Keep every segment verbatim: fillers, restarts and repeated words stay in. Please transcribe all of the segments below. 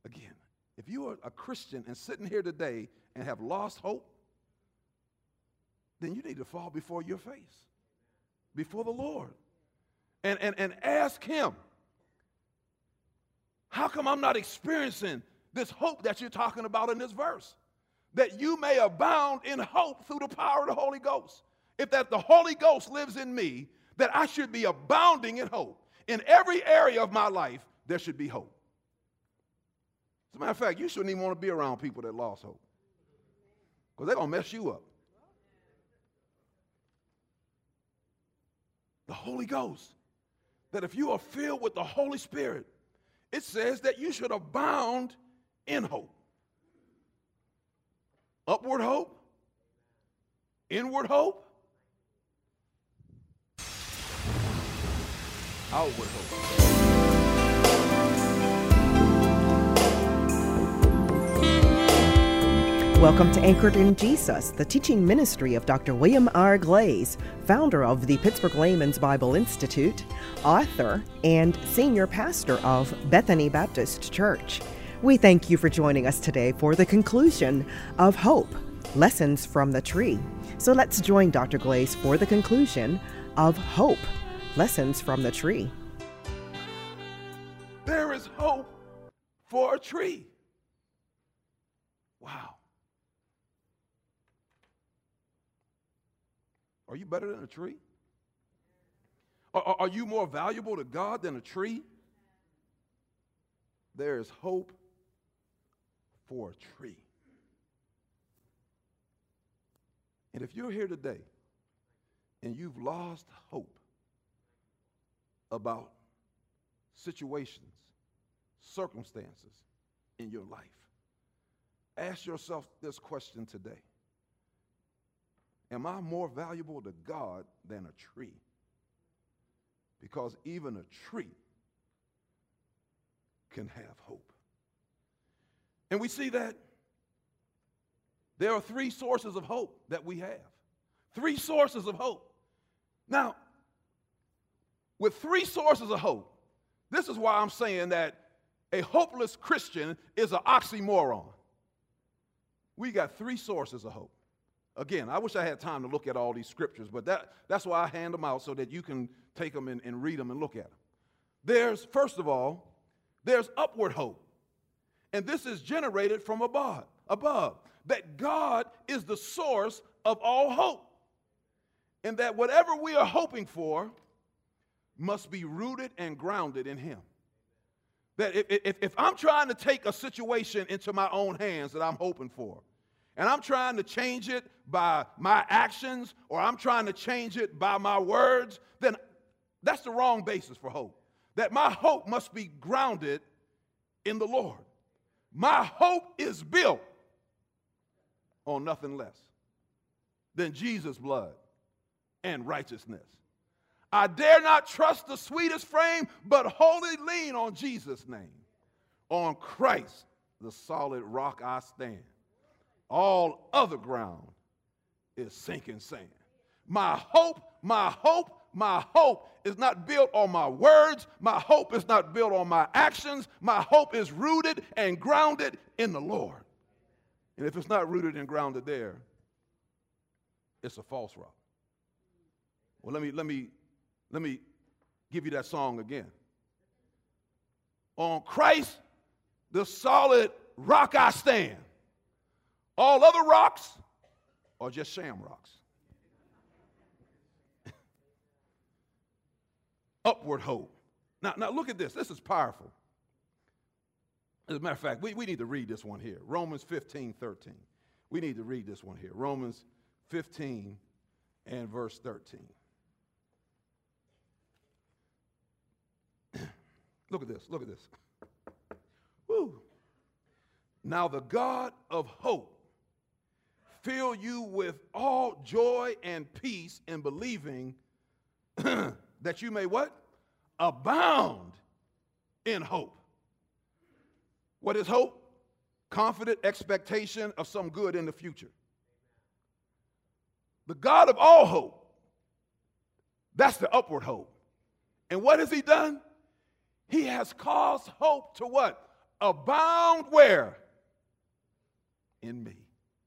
Again, if you are a Christian and sitting here today and have lost hope, then you need to fall before your face, before the Lord, and, and, and ask him, how come I'm not experiencing this hope that you're talking about in this verse? That you may abound in hope through the power of the Holy Ghost. If that the Holy Ghost lives in me, that I should be abounding in hope. In every area of my life, there should be hope. As a matter of fact, you shouldn't even want to be around people that lost hope, because they're going to mess you up. The Holy Ghost, that if you are filled with the Holy Spirit, it says that you should abound in hope. Upward hope, inward hope, outward hope. Welcome to Anchored in Jesus, the teaching ministry of Doctor William R. Glaze, founder of the Pittsburgh Layman's Bible Institute, author, and senior pastor of Bethany Baptist Church. We thank you for joining us today for the conclusion of Hope, Lessons from the Tree. So let's join Doctor Glaze for the conclusion of Hope, Lessons from the Tree. There is hope for a tree. Wow. Are you better than a tree? Are, are you more valuable to God than a tree? There is hope for a tree. And if you're here today and you've lost hope about situations, circumstances in your life, ask yourself this question today. Am I more valuable to God than a tree? Because even a tree can have hope. And we see that there are three sources of hope that we have. Three sources of hope. Now, with three sources of hope, this is why I'm saying that a hopeless Christian is an oxymoron. We got three sources of hope. Again, I wish I had time to look at all these scriptures, but that, that's why I hand them out so that you can take them and, and read them and look at them. There's, first of all, there's upward hope. And this is generated from above, above, that God is the source of all hope. And that whatever we are hoping for must be rooted and grounded in him. That if, if, if I'm trying to take a situation into my own hands that I'm hoping for, and I'm trying to change it by my actions, or I'm trying to change it by my words, then that's the wrong basis for hope. That my hope must be grounded in the Lord. My hope is built on nothing less than Jesus' blood and righteousness. I dare not trust the sweetest frame, but wholly lean on Jesus' name. On Christ, the solid rock I stand. All other ground is sinking sand. My hope, my hope, my hope is not built on my words. My hope is not built on my actions. My hope is rooted and grounded in the Lord. And if it's not rooted and grounded there, it's a false rock. Well, let me let me let me give you that song again. On Christ, the solid rock I stand. All other rocks are just sham rocks. Upward hope. Now, now look at this. This is powerful. As a matter of fact, we, we need to read this one here. Romans fifteen, thirteen. We need to read this one here. Romans fifteen and verse thirteen. Look at this. Look at this. Woo. Now the God of hope fill you with all joy and peace in believing that you may what? Abound in hope. What is hope? Confident expectation of some good in the future. The God of all hope, that's the upward hope. And what has he done? He has caused hope to what? abound where? In me.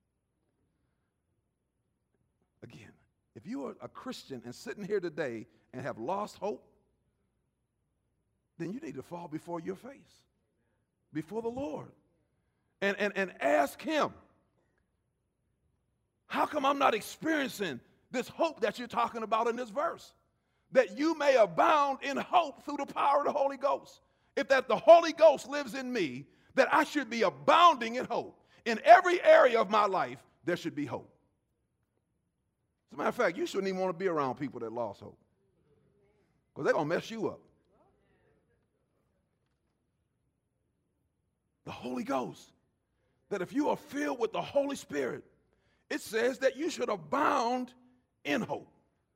Again, if you are a Christian and sitting here today and have lost hope, then you need to fall before your face, before the Lord, and, and, and ask him, how come I'm not experiencing this hope that you're talking about in this verse? That you may abound in hope through the power of the Holy Ghost. If that the Holy Ghost lives in me, that I should be abounding in hope. In every area of my life, there should be hope. As a matter of fact, you shouldn't even want to be around people that lost hope, because they're going to mess you up. The Holy Ghost, that if you are filled with the Holy Spirit, it says that you should abound in hope.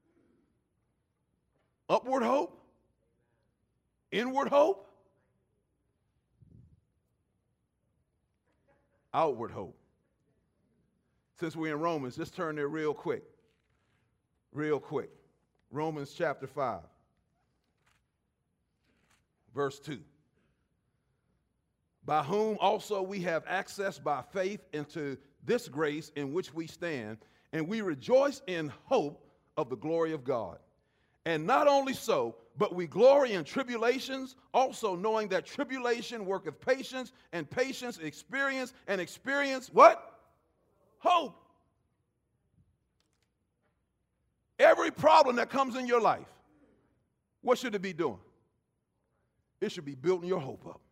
Upward hope, inward hope, outward hope. Since we're in Romans, just turn there real quick. Real quick. Romans chapter five, verse two. By whom also we have access by faith into this grace in which we stand, and we rejoice in hope of the glory of God. And not only so, but we glory in tribulations, also knowing that tribulation worketh patience, and patience experience, and experience what? Hope. Every problem that comes in your life, what should it be doing? It should be building your hope up.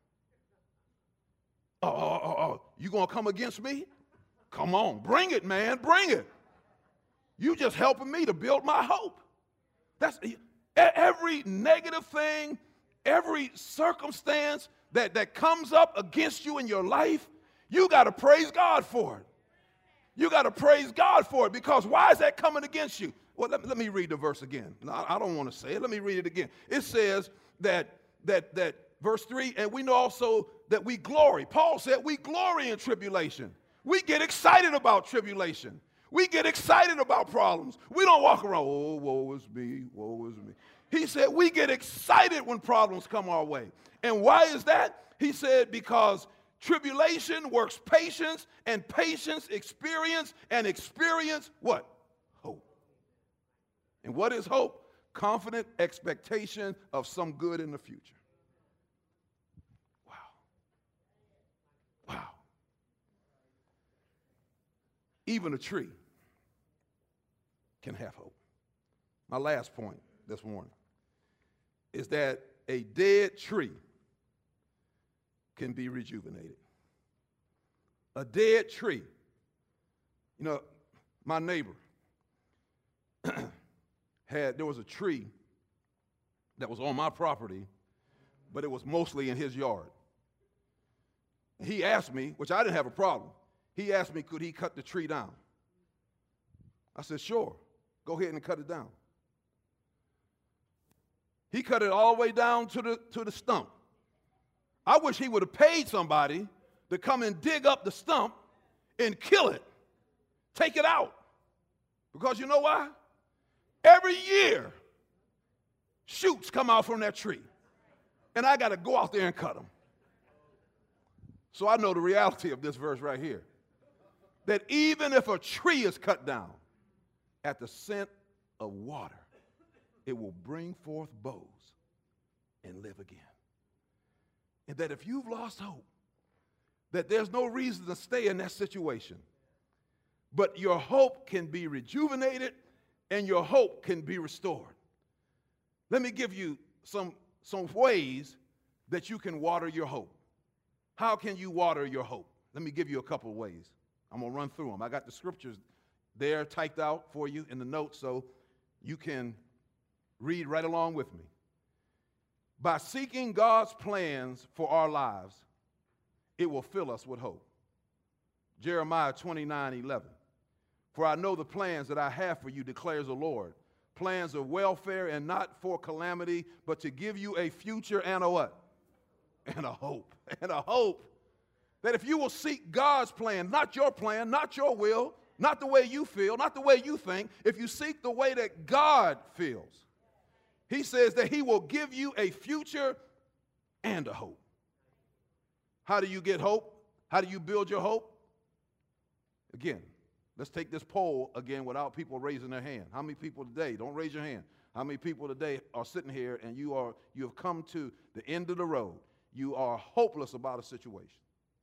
Oh, oh, oh, oh, you gonna come against me? Come on, bring it, man, bring it. You just helping me to build my hope. That's every negative thing, every circumstance that, that comes up against you in your life, you got to praise God for it. You got to praise God for it, because why is that coming against you? Well, let, let me read the verse again. No, I don't want to say it. Let me read it again. It says that, that, that verse three, and we know also that we glory. Paul said we glory in tribulation. We get excited about tribulation. We get excited about problems. We don't walk around, oh, woe is me, woe is me. He said we get excited when problems come our way. And why is that? He said because tribulation works patience, and patience experience, and experience what? Hope. And what is hope? Confident expectation of some good in the future. Wow. Wow. Even a tree can have hope. My last point this morning is that a dead tree can be rejuvenated. A dead tree. You know, my neighbor had, there was a tree that was on my property, but it was mostly in his yard. He asked me, which I didn't have a problem, he asked me, could he cut the tree down? I said, sure, go ahead and cut it down. He cut it all the way down to the, to the stump. I wish he would have paid somebody to come and dig up the stump and kill it, take it out. Because you know why? Every year, shoots come out from that tree, and I got to go out there and cut them. So I know the reality of this verse right here, that even if a tree is cut down, at the scent of water, it will bring forth boughs and live again. And that if you've lost hope, that there's no reason to stay in that situation, but your hope can be rejuvenated and your hope can be restored. Let me give you some, some ways that you can water your hope. How can you water your hope? Let me give you a couple of ways. I'm going to run through them. I got the scriptures there typed out for you in the notes so you can read right along with me. By seeking God's plans for our lives, it will fill us with hope. Jeremiah twenty-nine eleven. For I know the plans that I have for you, declares the Lord. Plans of welfare and not for calamity, but to give you a future and a what? And a hope. And a hope that if you will seek God's plan, not your plan, not your will, not the way you feel, not the way you think, if you seek the way that God feels, he says that he will give you a future and a hope. How do you get hope? How do you build your hope? Again, let's take this poll again without people raising their hand. How many people today, don't raise your hand, how many people today are sitting here and you are you have come to the end of the road? You are hopeless about a situation.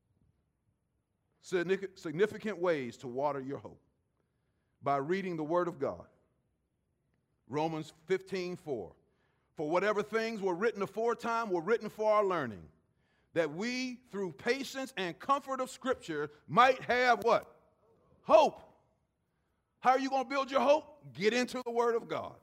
Significant ways to water your hope by reading the Word of God. Romans fifteen four. For whatever things were written aforetime were written for our learning, that we, through patience and comfort of Scripture, might have what? Hope. How are you going to build your hope? Get into the Word of God.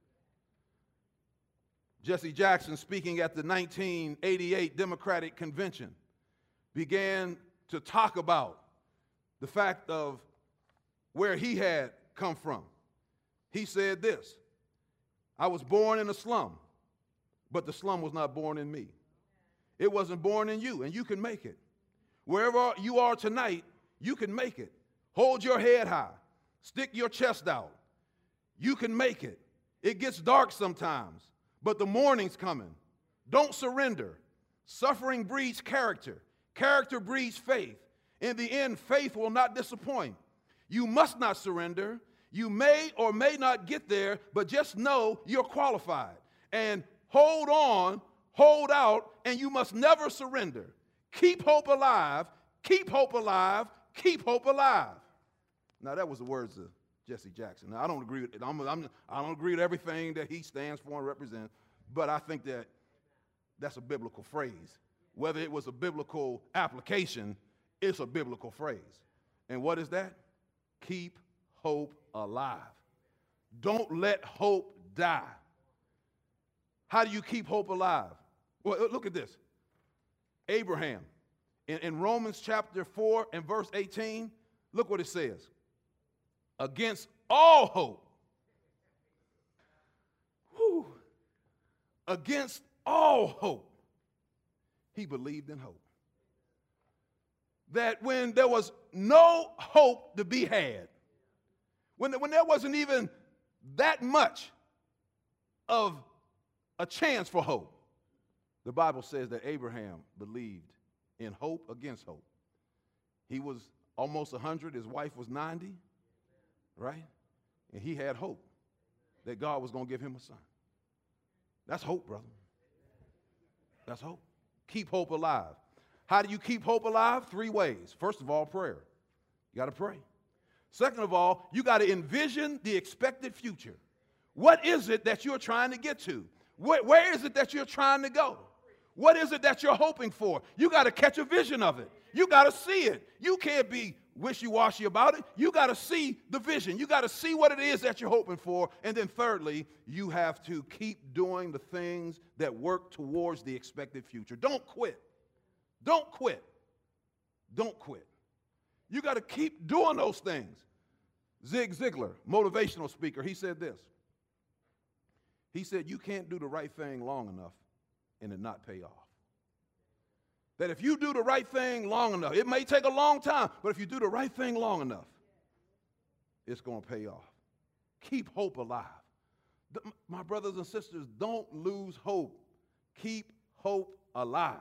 Jesse Jackson, speaking at the nineteen eighty-eight Democratic Convention, began to talk about the fact of where he had come from. He said this: I was born in a slum, but the slum was not born in me. It wasn't born in you, and you can make it. Wherever you are tonight, you can make it. Hold your head high. Stick your chest out. You can make it. It gets dark sometimes, but the morning's coming. Don't surrender. Suffering breeds character. Character breeds faith. In the end, faith will not disappoint. You must not surrender. You may or may not get there, but just know you're qualified. And hold on, hold out, and you must never surrender. Keep hope alive, keep hope alive, keep hope alive. Now, that was the words of Jesse Jackson. Now, I don't agree with it. I'm, I'm, I don't agree with everything that he stands for and represents, but I think that that's a biblical phrase. Whether it was a biblical application, it's a biblical phrase. And what is that? Keep hope alive. Don't let hope die. How do you keep hope alive? Well, look at this. Abraham, in, in Romans chapter four and verse eighteen, look what it says. Against all hope. Whew, against all hope, he believed in hope. That when there was no hope to be had, when, when there wasn't even that much of a chance for hope, the Bible says that Abraham believed in hope against hope. He was almost one hundred, his wife was ninety, right? And he had hope that God was going to give him a son. That's hope, brother. That's hope. Keep hope alive. How do you keep hope alive? Three ways. First of all, prayer. You got to pray. Second of all, you got to envision the expected future. What is it that you're trying to get to? Where, where is it that you're trying to go? What is it that you're hoping for? You got to catch a vision of it. You got to see it. You can't be wishy-washy about it. You got to see the vision. You got to see what it is that you're hoping for. And then thirdly, you have to keep doing the things that work towards the expected future. Don't quit. Don't quit. Don't quit. You got to keep doing those things. Zig Ziglar, motivational speaker, he said this. He said, you can't do the right thing long enough and it not pay off. That if you do the right thing long enough, it may take a long time, but if you do the right thing long enough, it's going to pay off. Keep hope alive. My brothers and sisters, don't lose hope. Keep hope alive.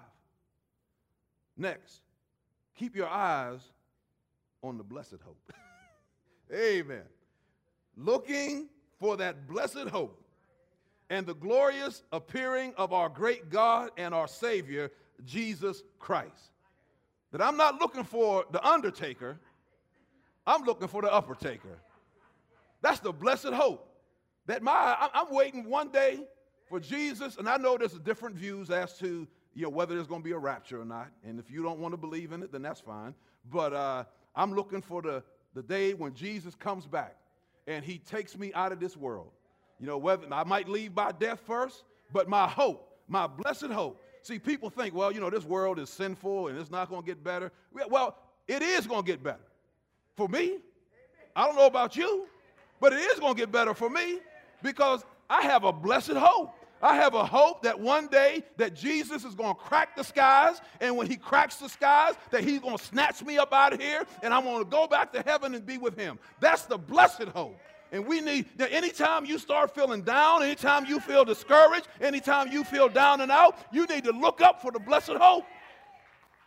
Next, keep your eyes on the blessed hope. Amen. Looking for that blessed hope and the glorious appearing of our great God and our Savior, Jesus Christ. That I'm not looking for the undertaker, I'm looking for the upper taker. That's the blessed hope. That my, I'm waiting one day for Jesus, and I know there's different views as to, you know, whether there's going to be a rapture or not. And if you don't want to believe in it, then that's fine. But uh, I'm looking for the, the day when Jesus comes back and he takes me out of this world. You know, whether I might leave by death first, but my hope, my blessed hope. See, people think, well, you know, this world is sinful and it's not going to get better. Well, it is going to get better. For me, I don't know about you, but it is going to get better for me because I have a blessed hope. I have a hope that one day that Jesus is going to crack the skies, and when he cracks the skies, that he's going to snatch me up out of here, and I'm going to go back to heaven and be with him. That's the blessed hope. And we need that anytime you start feeling down, anytime you feel discouraged, anytime you feel down and out, you need to look up for the blessed hope.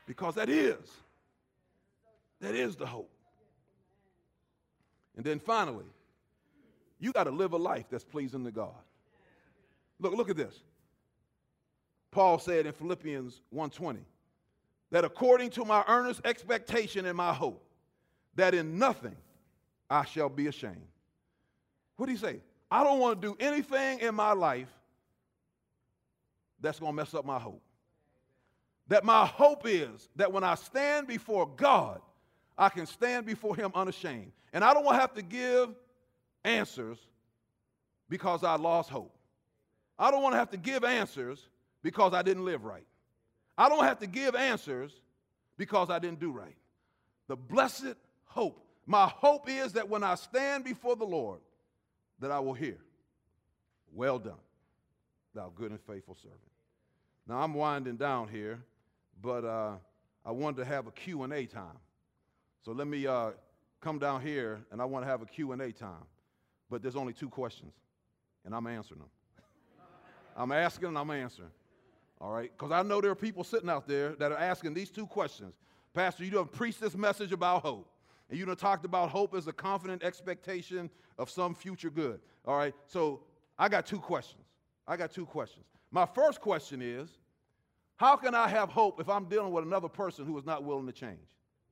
Because that is, that is the hope. And then finally, you got to live a life that's pleasing to God. Look, look at this. Paul said in Philippians one twenty, that according to my earnest expectation and my hope, that in nothing I shall be ashamed. What did he say? I don't want to do anything in my life that's going to mess up my hope. That my hope is that when I stand before God, I can stand before him unashamed. And I don't want to have to give answers because I lost hope. I don't want to have to give answers because I didn't live right. I don't have to give answers because I didn't do right. The blessed hope. My hope is that when I stand before the Lord, that I will hear, well done, thou good and faithful servant. Now, I'm winding down here, but uh, I wanted to have a Q and A time. So let me uh, come down here, and I want to have a Q and A time. But there's only two questions, and I'm answering them. I'm asking and I'm answering. All right? Because I know there are people sitting out there that are asking these two questions. Pastor, you done preached this message about hope. And you done talked about hope as a confident expectation of some future good. All right? So I got two questions. I got two questions. My first question is, how can I have hope if I'm dealing with another person who is not willing to change?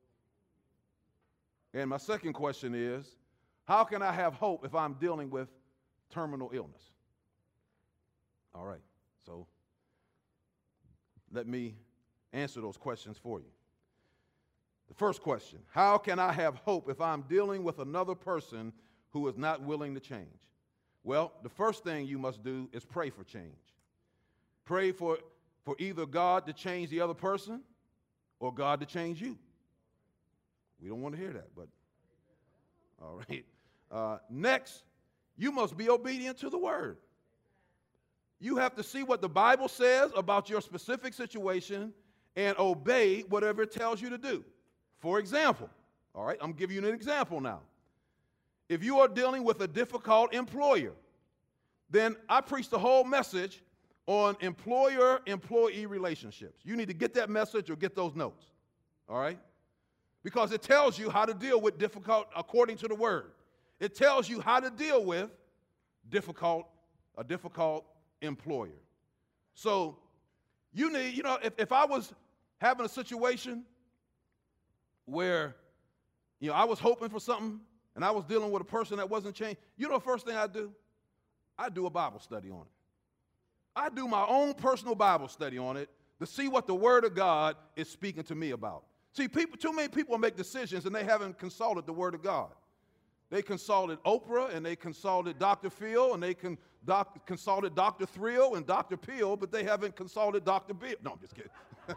And my second question is, how can I have hope if I'm dealing with terminal illness? All right, so let me answer those questions for you. The first question, how can I have hope if I'm dealing with another person who is not willing to change? Well, the first thing you must do is pray for change. Pray for, for either God to change the other person or God to change you. We don't want to hear that, but all right. Uh, next, you must be obedient to the word. You have to see what the Bible says about your specific situation and obey whatever it tells you to do. For example, all right, I'm giving you an example now. If you are dealing with a difficult employer, then I preach the whole message on employer-employee relationships. You need to get that message or get those notes, all right? Because it tells you how to deal with difficult, according to the word. It tells you how to deal with difficult, a difficult employer. So you need, you know, if, if I was having a situation where, you know, I was hoping for something and I was dealing with a person that wasn't changed, you know the first thing I do? I do a Bible study on it. I do my own personal Bible study on it to see what the Word of God is speaking to me about. See, people, too many people make decisions and they haven't consulted the Word of God. They consulted Oprah and they consulted Doctor Phil and they con, doc, consulted Doctor Thrill and Doctor Peel, but they haven't consulted Doctor Bill. No, I'm just kidding.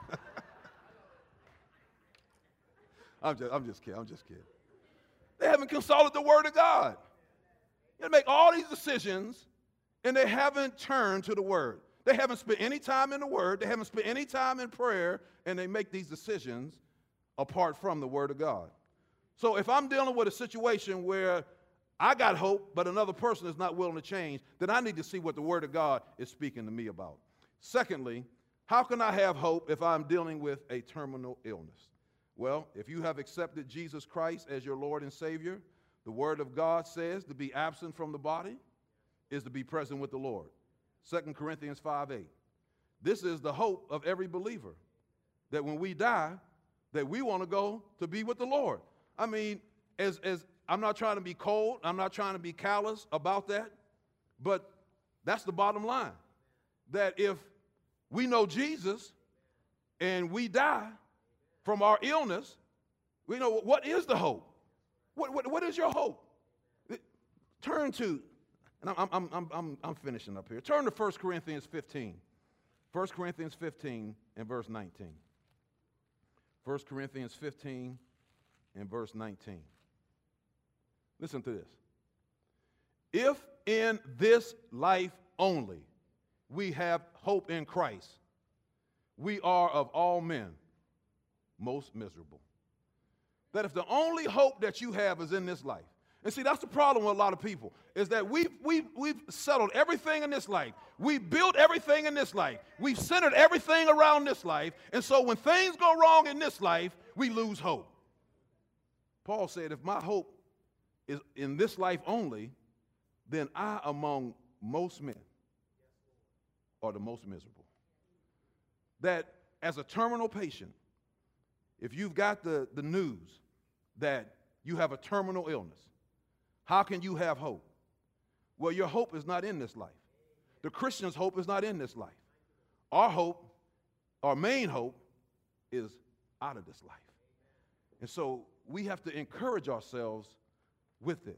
I'm just, I'm just kidding. I'm just kidding. They haven't consulted the Word of God. They make all these decisions and they haven't turned to the Word. They haven't spent any time in the Word. They haven't spent any time in prayer, and they make these decisions apart from the Word of God. So if I'm dealing with a situation where I got hope, but another person is not willing to change, then I need to see what the Word of God is speaking to me about. Secondly, how can I have hope if I'm dealing with a terminal illness? Well, if you have accepted Jesus Christ as your Lord and Savior, the Word of God says to be absent from the body is to be present with the Lord. Second Corinthians five eight. This is the hope of every believer, that when we die, that we want to go to be with the Lord. I mean, as, as I'm not trying to be cold, I'm not trying to be callous about that, but that's the bottom line. That if we know Jesus and we die from our illness, we know what is the hope? What, what, what is your hope? Turn to, and I'm, I'm, I'm, I'm, I'm finishing up here. Turn to First Corinthians fifteen. First Corinthians fifteen and verse nineteen. First Corinthians fifteen and verse nineteen. Listen to this. If in this life only we have hope in Christ, we are of all men most miserable. That if the only hope that you have is in this life, And see, that's the problem with a lot of people, is that we've, we've, we've settled everything in this life. We've built everything in this life. We've centered everything around this life. And so when things go wrong in this life, we lose hope. Paul said, if my hope is in this life only, then I, among most men, are the most miserable. That as a terminal patient, if you've got the, the news that you have a terminal illness, how can you have hope? Well, your hope is not in this life. The Christian's hope is not in this life. Our hope, our main hope, is out of this life. And so we have to encourage ourselves with this.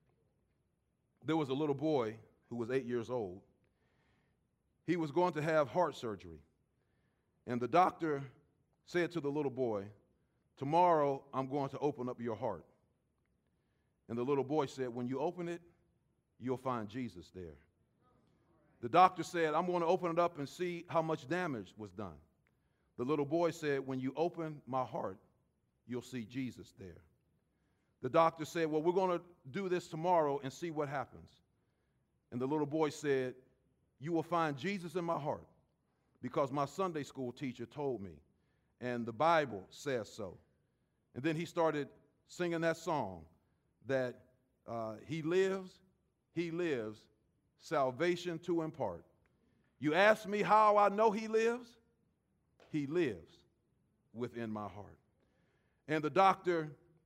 There was a little boy who was eight years old. He was going to have heart surgery. And the doctor said to the little boy, tomorrow I'm going to open up your heart. And the little boy said, when you open it, you'll find Jesus there. The doctor said, I'm going to open it up and see how much damage was done. The little boy said, when you open my heart, you'll see Jesus there. The doctor said, well, we're going to do this tomorrow and see what happens. And the little boy said, you will find Jesus in my heart because my Sunday school teacher told me, and the Bible says so. And then he started singing that song that uh, he lives, he lives, salvation to impart. You ask me how I know he lives? He lives within my heart. And the doctor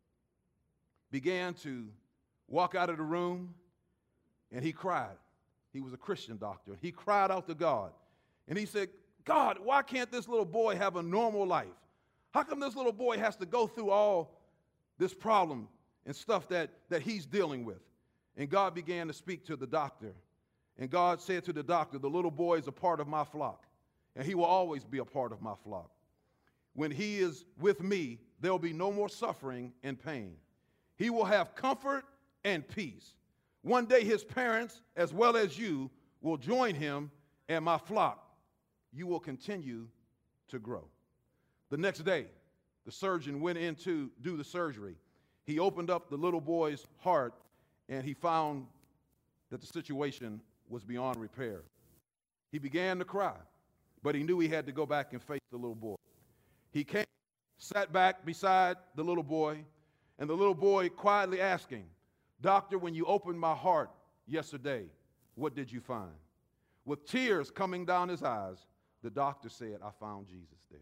began to walk out of the room, and he cried. He was a Christian doctor. He cried out to God, and he said, God, why can't this little boy have a normal life? How come this little boy has to go through all this problem and stuff that, that he's dealing with? And God began to speak to the doctor. And God said to the doctor, the little boy is a part of my flock, and he will always be a part of my flock. When he is with me, there will be no more suffering and pain. He will have comfort and peace. One day his parents, as well as you, will join him, and my flock, you will continue to grow. The next day, the surgeon went in to do the surgery. He opened up the little boy's heart, and he found that the situation was beyond repair. He began to cry, but he knew he had to go back and face the little boy. He came, sat back beside the little boy, and the little boy quietly asking, Doctor, when you opened my heart yesterday, what did you find? With tears coming down his eyes, the doctor said, I found Jesus there.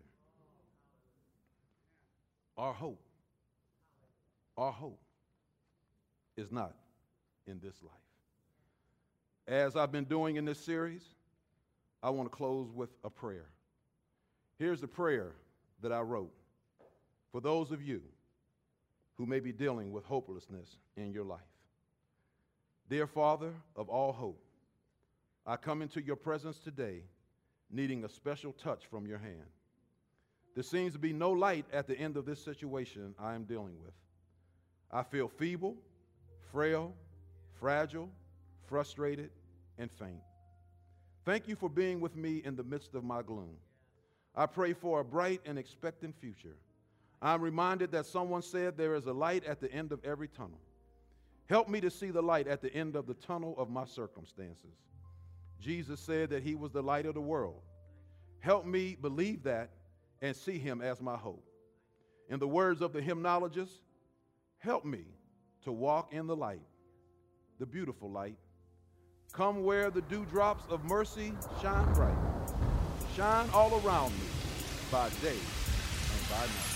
Our hope, our hope is not in this life. As I've been doing in this series, I want to close with a prayer. Here's the prayer that I wrote for those of you who may be dealing with hopelessness in your life. Dear Father of all hope, I come into your presence today needing a special touch from your hand. There seems to be no light at the end of this situation I am dealing with. I feel feeble, frail, fragile, frustrated, and faint. Thank you for being with me in the midst of my gloom. I pray for a bright and expectant future. I'm reminded that someone said there is a light at the end of every tunnel. Help me to see the light at the end of the tunnel of my circumstances. Jesus said that he was the light of the world. Help me believe that and see him as my hope. In the words of the hymnologist, help me to walk in the light, the beautiful light. Come where the dewdrops of mercy shine bright. Shine all around me by day and by night.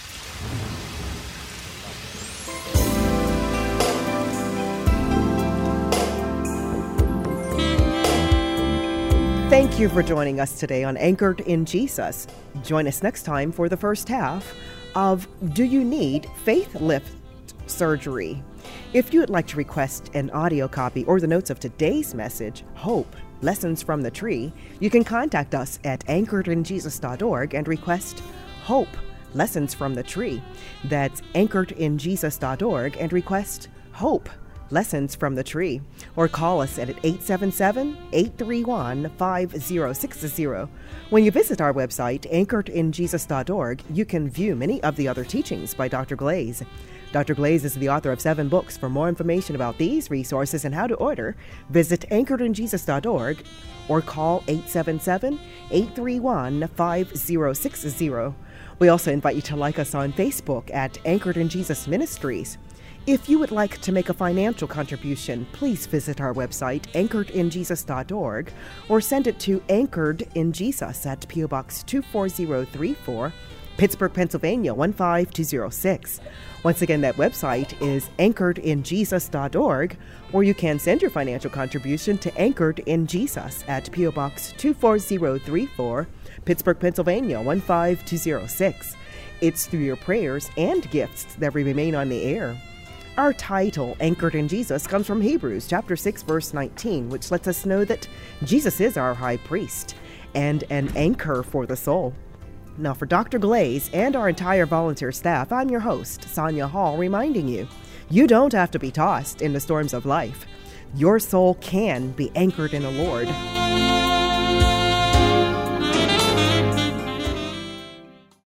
Thank you for joining us today on Anchored in Jesus. Join us next time for the first half of Do You Need Faith Lift Surgery? If you would like to request an audio copy or the notes of today's message, Hope, Lessons from the Tree, you can contact us at anchored in jesus dot org and request Hope, Lessons from the Tree. That's anchored in jesus dot org and request Hope, Lessons from the Tree, or call us at eight seven seven, eight three one, five zero six zero. When you visit our website, anchored in jesus dot org, you can view many of the other teachings by Doctor Glaze. Doctor Glaze is the author of seven books. For more information about these resources and how to order, visit anchored in jesus dot org or call eight seven seven, eight three one, five zero six zero. We also invite you to like us on Facebook at Anchored in Jesus Ministries. If you would like to make a financial contribution, please visit our website, anchored in jesus dot org, or send it to Anchored in Jesus at P O Box two four zero three four, Pittsburgh, Pennsylvania one five two zero six. Once again, that website is anchored in jesus dot org, or you can send your financial contribution to Anchored in Jesus at P O Box two four zero three four, Pittsburgh, Pennsylvania one five two zero six. It's through your prayers and gifts that we remain on the air. Our title, Anchored in Jesus, comes from Hebrews chapter six, verse nineteen, which lets us know that Jesus is our high priest and an anchor for the soul. Now, for Doctor Glaze and our entire volunteer staff, I'm your host, Sonia Hall, reminding you, you don't have to be tossed in the storms of life. Your soul can be anchored in the Lord.